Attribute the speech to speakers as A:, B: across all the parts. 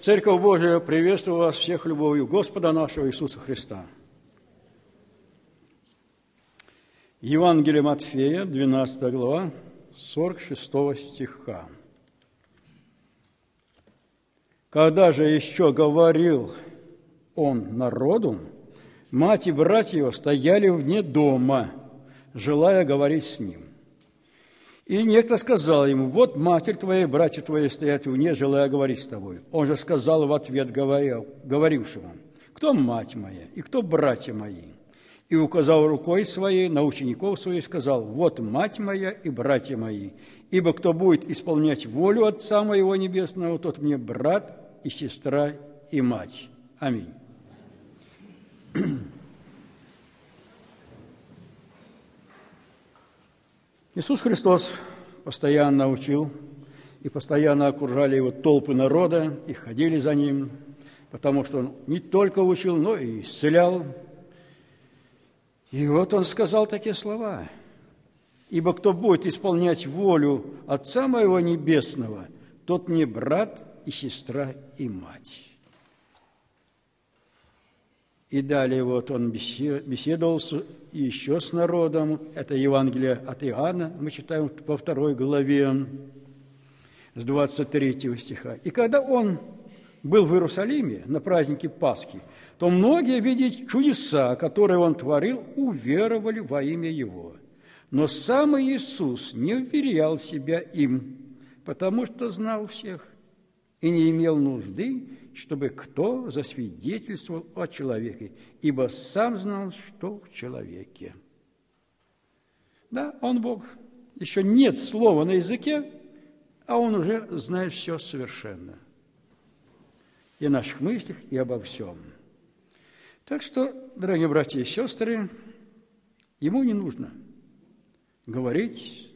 A: Церковь Божия, приветствую вас всех любовью Господа нашего Иисуса Христа. Евангелие Матфея, 12 глава, 46 стиха. «Когда же еще говорил он народу, мать и братья его стояли вне дома, желая говорить с ним. И некто сказал ему: вот матерь твоя и братья твои стоят вне, желая говорить с тобой. Он же сказал в ответ говорившему: кто мать моя и кто братья мои? И указал рукой своей на учеников своих, сказал: вот мать моя и братья мои. Ибо кто будет исполнять волю Отца моего Небесного, тот мне брат и сестра и мать. Аминь». Иисус Христос постоянно учил, и постоянно окружали его толпы народа, и ходили за ним, потому что он не только учил, но и исцелял. И вот он сказал такие слова: «Ибо кто будет исполнять волю Отца моего Небесного, тот мне брат и сестра и мать». И далее вот он беседовал еще с народом. Это Евангелие от Иоанна, мы читаем во 2 главе, с 23 стиха. «И когда он был в Иерусалиме на празднике Пасхи, то многие, видя чудеса, которые он творил, уверовали во имя его. Но сам Иисус не вверял себя им, потому что знал всех и не имел нужды, чтобы кто засвидетельствовал о человеке, ибо сам знал, что в человеке». Да, он Бог. Еще нет слова на языке, а он уже знает все совершенно. И о наших мыслях, и обо всем. Так что, дорогие братья и сестры, ему не нужно говорить,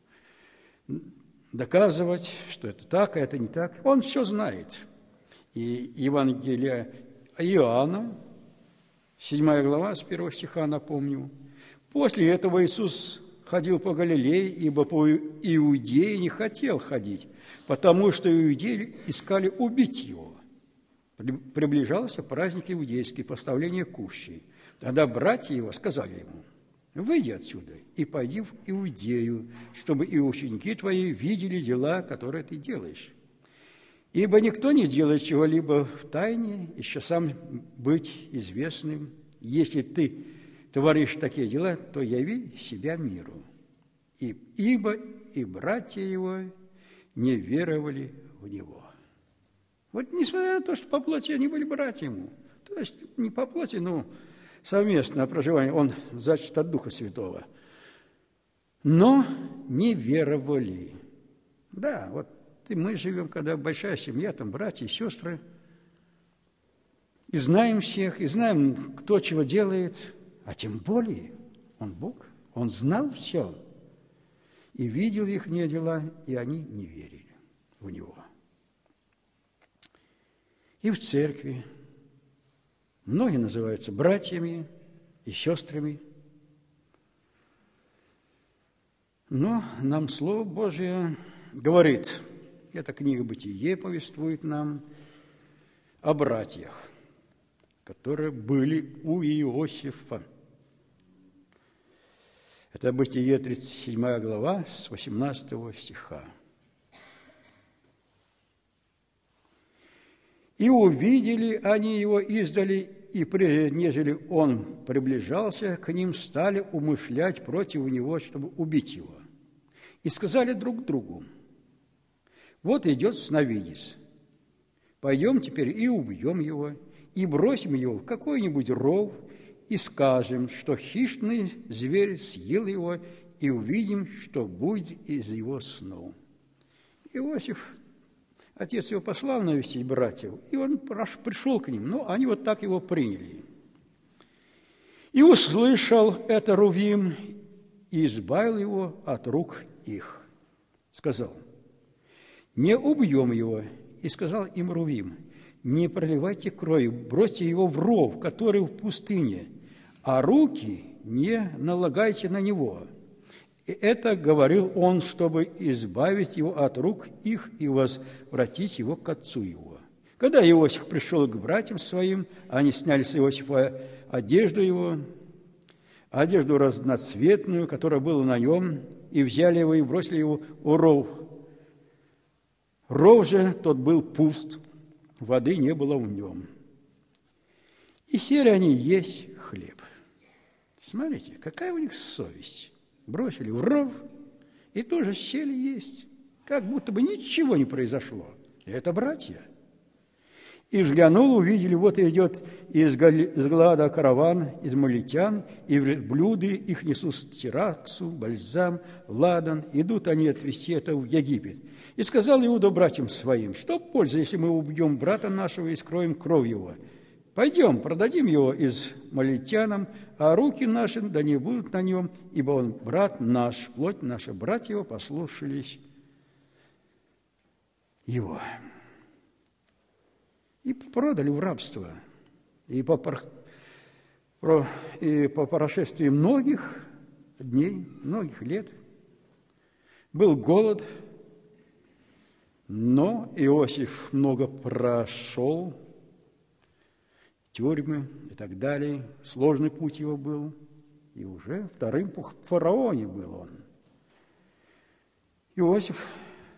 A: доказывать, что это так, а это не так. Он все знает. И Евангелие Иоанна, 7 глава, с 1 стиха, напомню. «После этого Иисус ходил по Галилее, ибо по Иудее не хотел ходить, потому что иудеи искали убить его. Приближался праздник иудейский, поставление кущей. Тогда братья его сказали ему: выйди отсюда и пойди в Иудею, чтобы и ученики твои видели дела, которые ты делаешь. Ибо никто не делает чего-либо в тайне, еще сам быть известным. Если ты творишь такие дела, то яви себя миру. Ибо и братья его не веровали в него». Вот несмотря на то, что по плоти они были братья ему, то есть не по плоти, но совместное проживание, он зачат от Духа Святого, но не веровали. Да, вот и мы живем, когда большая семья, там братья и сестры, и знаем всех, и знаем, кто чего делает, а тем более он Бог, он знал все, и видел их дела, и они не верили в него. И в церкви многие называются братьями и сестрами, но нам Слово Божие говорит, эта книга «Бытие» повествует нам о братьях, которые были у Иосифа. Это Бытие, 37 глава, с 18 стиха. «И увидели они его издали, и прежде, нежели он приближался к ним, стали умышлять против него, чтобы убить его. И сказали друг другу: вот идет сновидец, пойдем теперь и убьем его, и бросим его в какой-нибудь ров, и скажем, что хищный зверь съел его, и увидим, что будет из его сну». Иосиф, отец его, послал навестить братьев, и он пришел к ним, но они вот так его приняли. «И услышал это Рувим, и избавил его от рук их». Сказал: не убьем его. И сказал им Рувим: не проливайте крови, бросьте его в ров, который в пустыне, а руки не налагайте на него. И это говорил он, чтобы избавить его от рук их и возвратить его к отцу его. Когда Иосиф пришел к братьям своим, они сняли с Иосифа одежду его, одежду разноцветную, которая была на нем, и взяли его и бросили его в ров. Ров же тот был пуст, воды не было в нем. И сели они есть хлеб. Смотрите, какая у них совесть. Бросили в ров и тоже сели есть, как будто бы ничего не произошло. И это братья. И взглянул, увидели, вот идет из Галаада караван, из малитян, и блюды их несут тирацу, бальзам, ладан. Идут они отвезти это в Египет. И сказал Иуда братьям своим: что польза, если мы убьем брата нашего и скроем кровь его? Пойдем, продадим его из малитянам, а руки наши да не будут на нем, ибо он брат наш, плоть наша, братья его послушались его. И продали в рабство. И по прошествии многих дней, многих лет был голод, но Иосиф много прошел, тюрьмы и так далее. Сложный путь его был, и уже вторым по фараоне был он. Иосиф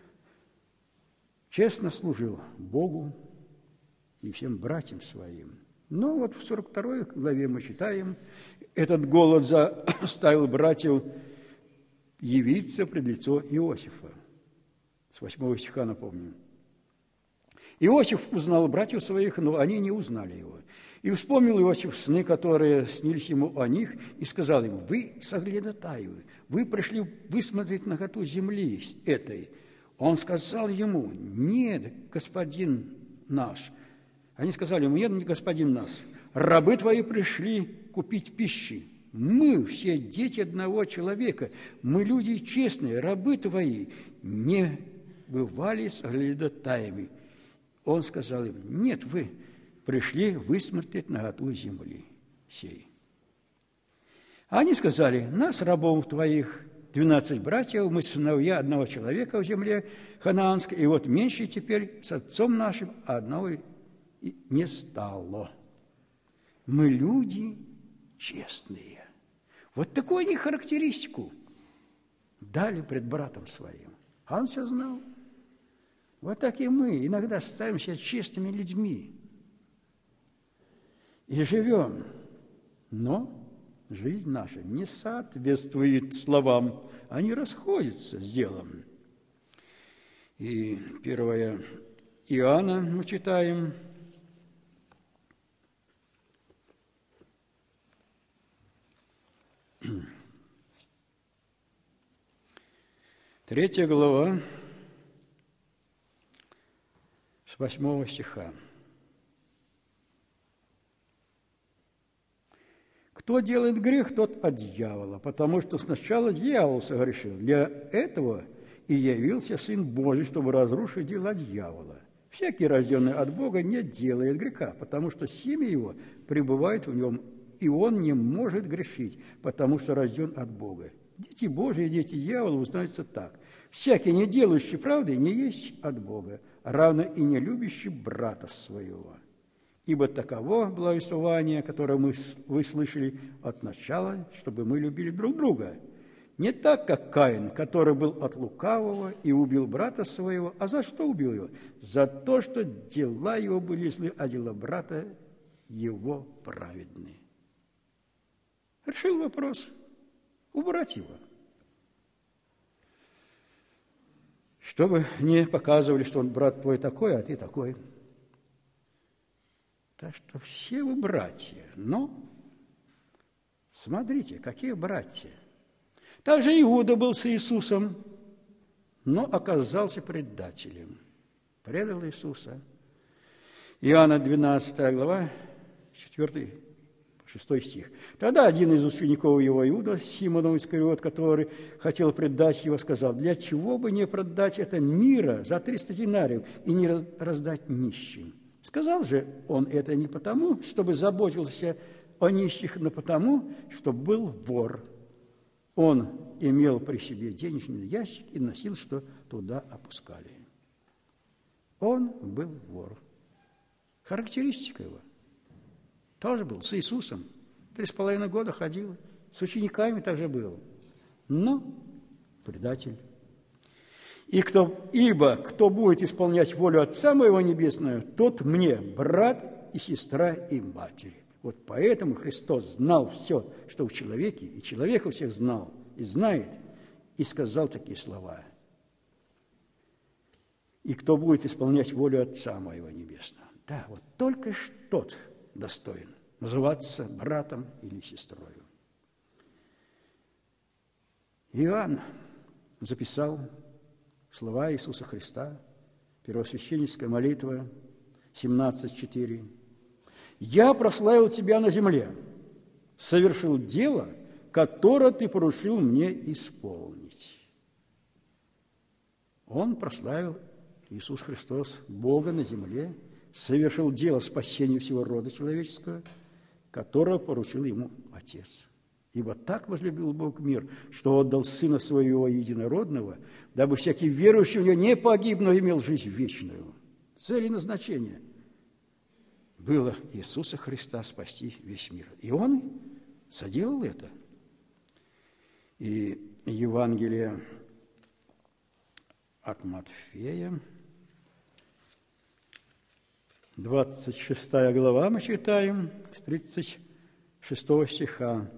A: честно служил Богу и всем братьям своим. Но вот в 42 главе мы читаем, этот голод заставил братьев явиться пред лицо Иосифа. С 8 стиха напомню. Иосиф узнал братьев своих, но они не узнали его. И вспомнил Иосиф сны, которые снились ему о них, и сказал им: вы соглядатаевы, вы пришли высмотреть наготу земли этой. Он сказал ему: нет, господин наш. Они сказали ему: нет, господин наш, рабы твои пришли купить пищи. Мы все дети одного человека, мы люди честные, рабы твои не бывали соглядатаями. Он сказал им: нет, вы пришли высмотреть наготу земли сей. Они сказали: нас, рабов твоих, 12 братьев, мы сыновья одного человека в земле ханаанской, и вот меньше теперь с отцом нашим, а одного не стало. Мы люди честные. Вот такую они характеристику дали пред братом своим. А он все знал. Вот так и мы иногда ставим себя честными людьми и живем. Но жизнь наша не соответствует словам, они расходятся с делом. И 1 Иоанна мы читаем, 3 глава, с 8 стиха. Кто делает грех, тот от дьявола, потому что сначала дьявол согрешил. Для этого и явился Сын Божий, чтобы разрушить дела дьявола. Всякий, рожденный от Бога, не делает греха, потому что семя его пребывает в нем, и он не может грешить, потому что рожден от Бога. Дети Божии и дети дьявола узнаются так: всякий, не делающий правды, не есть от Бога, равно и не любящий брата своего. Ибо таково благовествование, которое вы слышали от начала, чтобы мы любили друг друга. Не так, как Каин, который был от лукавого и убил брата своего. А за что убил его? За то, что дела его были злы, а дела брата его праведны. Решил вопрос убрать его. Чтобы не показывали, что он брат твой такой, а ты такой. Так что все вы братья, но смотрите, какие братья. Также Иуда был с Иисусом, но оказался предателем. Предал Иисуса. Иоанна 12 глава, 4-6 стих. Тогда один из учеников его, Иуда, Симонов Искариот, который хотел предать его, сказал: для чего бы не продать это мира за 300 динариев и не раздать нищим? Сказал же он это не потому, чтобы заботился о нищих, но потому, что был вор. Он имел при себе денежный ящик и носил, что туда опускали. Он был вор. характеристика его. Тоже был с Иисусом. 3,5 года ходил, с учениками также был. Но предатель. Ибо кто будет исполнять волю Отца Моего Небесного, тот мне брат и сестра и матерь. Вот поэтому Христос знал все, что в человеке, и человека всех знал, и знает, и сказал такие слова. И кто будет исполнять волю Отца Моего Небесного. Да, вот только тот достоин называться братом или сестрой. Иоанн записал слова Иисуса Христа, первосвященническая молитва 17:4. «Я прославил Тебя на земле, совершил дело, которое Ты поручил мне исполнить». Он прославил, Иисус Христос, Бога на земле, совершил дело спасения всего рода человеческого, которое поручил Ему Отец. Ибо так возлюбил Бог мир, что отдал Сына Своего Единородного, дабы всякий верующий в Него не погиб, но имел жизнь вечную. Цель и назначение было Иисуса Христа спасти весь мир. И Он соделал это. И Евангелие от Матфея, 26 глава, мы читаем, с 36 стиха.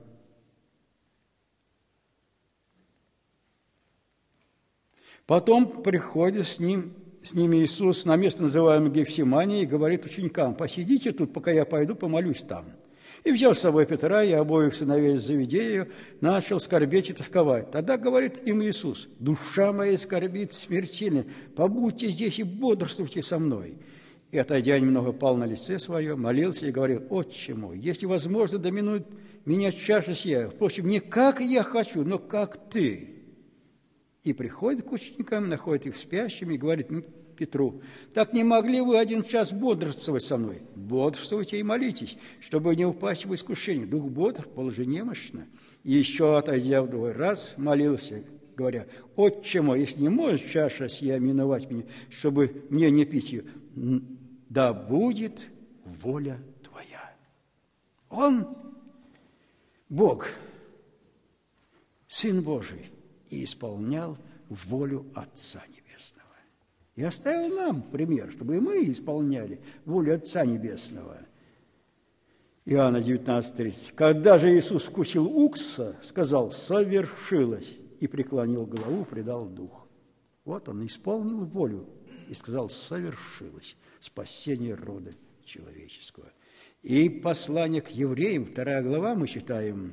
A: Потом приходит с ними Иисус на место, называемое Гефсимания, и говорит ученикам: «Посидите тут, пока я пойду помолюсь там». И, взяв с собой Петра и обоих сыновей Завидея, начал скорбеть и тосковать. Тогда говорит им Иисус: «Душа моя скорбит смертельно, побудьте здесь и бодрствуйте со мной». И, отойдя немного, пал на лице свое, молился и говорил: «Отче мой, если возможно, доминует меня чаша сия. Впрочем, не как я хочу, но как Ты». И приходит к ученикам, находит их спящими и говорит Петру: «Так не могли вы 1 час бодрствовать со мной? Бодрствуйте и молитесь, чтобы не упасть в искушение. Дух бодр, полже немощно». И еще, отойдя в другой раз, молился, говоря: «Отче мой, если не может чаша сия миновать меня, чтобы мне не пить ее, да будет воля Твоя». Он, Бог, Сын Божий, и исполнял волю Отца Небесного. И оставил нам пример, чтобы и мы исполняли волю Отца Небесного. Иоанна 19:30. «Когда же Иисус вкусил уксуса, сказал: совершилось, и преклонил голову, предал дух». Вот он исполнил волю и сказал: совершилось спасение рода человеческого. И послание к евреям, 2 глава, мы читаем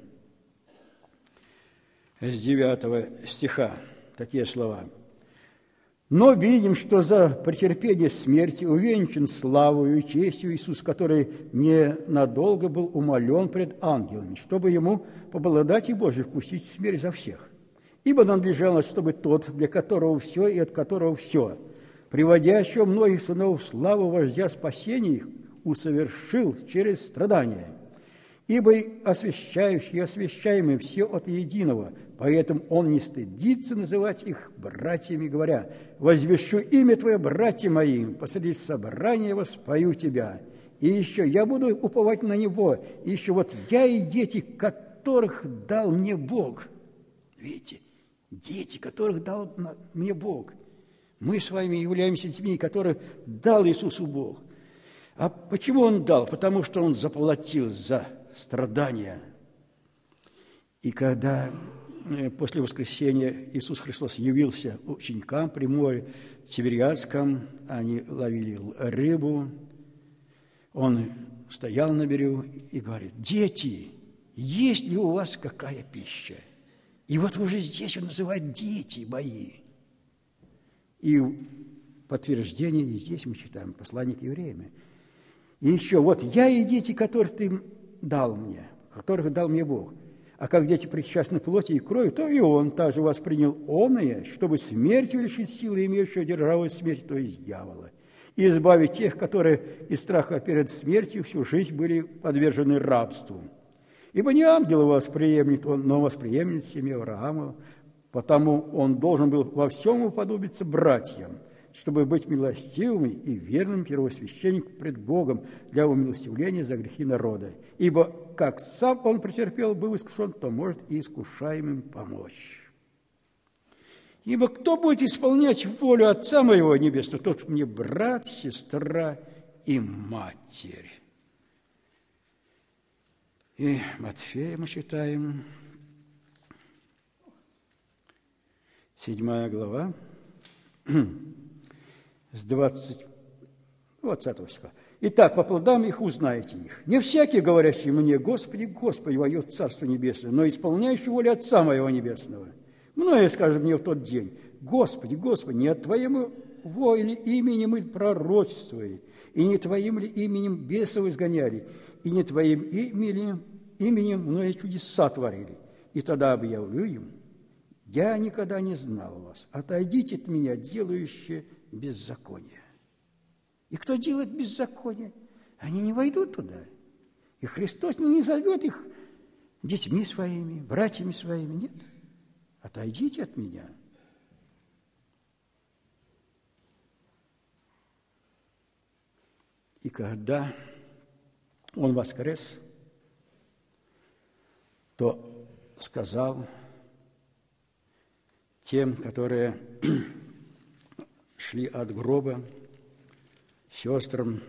A: с 9 стиха такие слова: «Но видим, что за претерпение смерти увенчан славою и честью Иисус, который ненадолго был умолен пред ангелами, чтобы ему по благодати Божией вкусить смерть за всех. Ибо надлежало, чтобы тот, для которого все и от которого все, приводящего многих сынов в славу вождя спасения их, усовершил через страдания. Ибо освящающие и освящаемые все от единого, поэтому он не стыдится называть их братьями, говоря: возвещу имя Твое, братья мои, посреди собрания воспою Тебя. И еще я буду уповать на Него, и еще вот я и дети, которых дал мне Бог». Видите, дети, которых дал мне Бог. Мы с вами являемся детьми, которых дал Иисусу Бог. А почему Он дал? Потому что Он заплатил за страдания. И когда после воскресения Иисус Христос явился ученикам при море Тибериадском, они ловили рыбу, Он стоял на берегу и говорит: «Дети, есть ли у вас какая пища?» И вот уже здесь Он называет «дети мои». И подтверждение и здесь мы читаем послание к евреям. И еще: «Вот я и дети, которых Ты дал мне, которых дал мне Бог. А как дети причастны плоти и крови, то и Он также воспринял оное, чтобы смертью лишить силы имеющего державу смерть, то есть дьявола, и избавить тех, которые из страха перед смертью всю жизнь были подвержены рабству. Ибо не ангелы восприемлет Он, но восприемлет семью Авраама, потому Он должен был во всем уподобиться братьям, чтобы быть милостивым и верным первосвященником пред Богом для умилостивления за грехи народа. Ибо как сам он претерпел, был искушен, то может и искушаемым помочь. Ибо кто будет исполнять волю Отца моего Небесного, тот мне брат, сестра и матерь. И Матфея мы читаем, 7 глава, с 20 стиха. «Итак, по плодам их узнаете их. Не всякий, говорящий мне, Господи, Господи, войдет в Царство Небесное, но исполняющий волю Отца моего Небесного. Многие скажут мне в тот день: Господи, Господи, не от Твоего или имени мы пророчествовали, и не Твоим ли именем бесов изгоняли, и не Твоим именем многие чудеса творили. И тогда объявлю им: я никогда не знал вас, отойдите от меня, делающие беззаконие». И кто делает беззаконие, они не войдут туда. И Христос не зовет их детьми своими, братьями своими, нет. Отойдите от меня. И когда Он воскрес, то сказал тем, которые шли от гроба, сестрам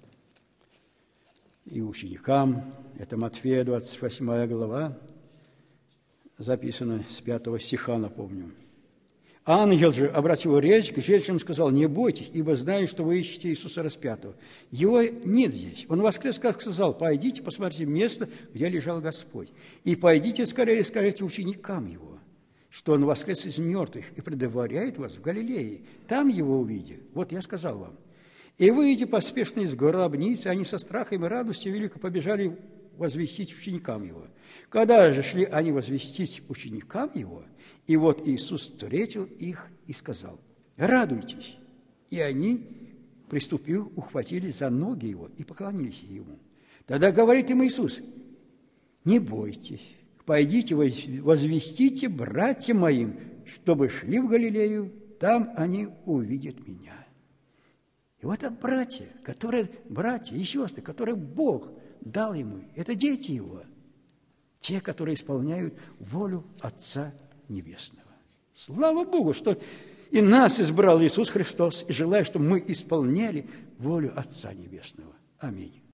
A: и ученикам, это Матфея, 28 глава, записано с 5 стиха, напомню. Ангел же обратил речь к женщинам и сказал: не бойтесь, ибо знаю, что вы ищете Иисуса распятого. Его нет здесь. Он воскрес, как сказал: пойдите, посмотрите место, где лежал Господь. И пойдите скорее, скажите ученикам Его, что Он воскрес из мертвых и предваряет вас в Галилее. Там Его увидите. Вот я сказал вам. И выйдя поспешно из гробницы, они со страхом и радостью велико побежали возвестить ученикам Его. Когда же шли они возвестить ученикам Его, и вот Иисус встретил их и сказал: радуйтесь. И они, приступив, ухватились за ноги Его и поклонились Ему. Тогда говорит им Иисус: не бойтесь, пойдите возвестите братьям моим, чтобы шли в Галилею, там они увидят меня. И вот это братья и сестры, которые Бог дал ему, это дети Его, те, которые исполняют волю Отца Небесного. Слава Богу, что и нас избрал Иисус Христос, и желаю, чтобы мы исполняли волю Отца Небесного. Аминь.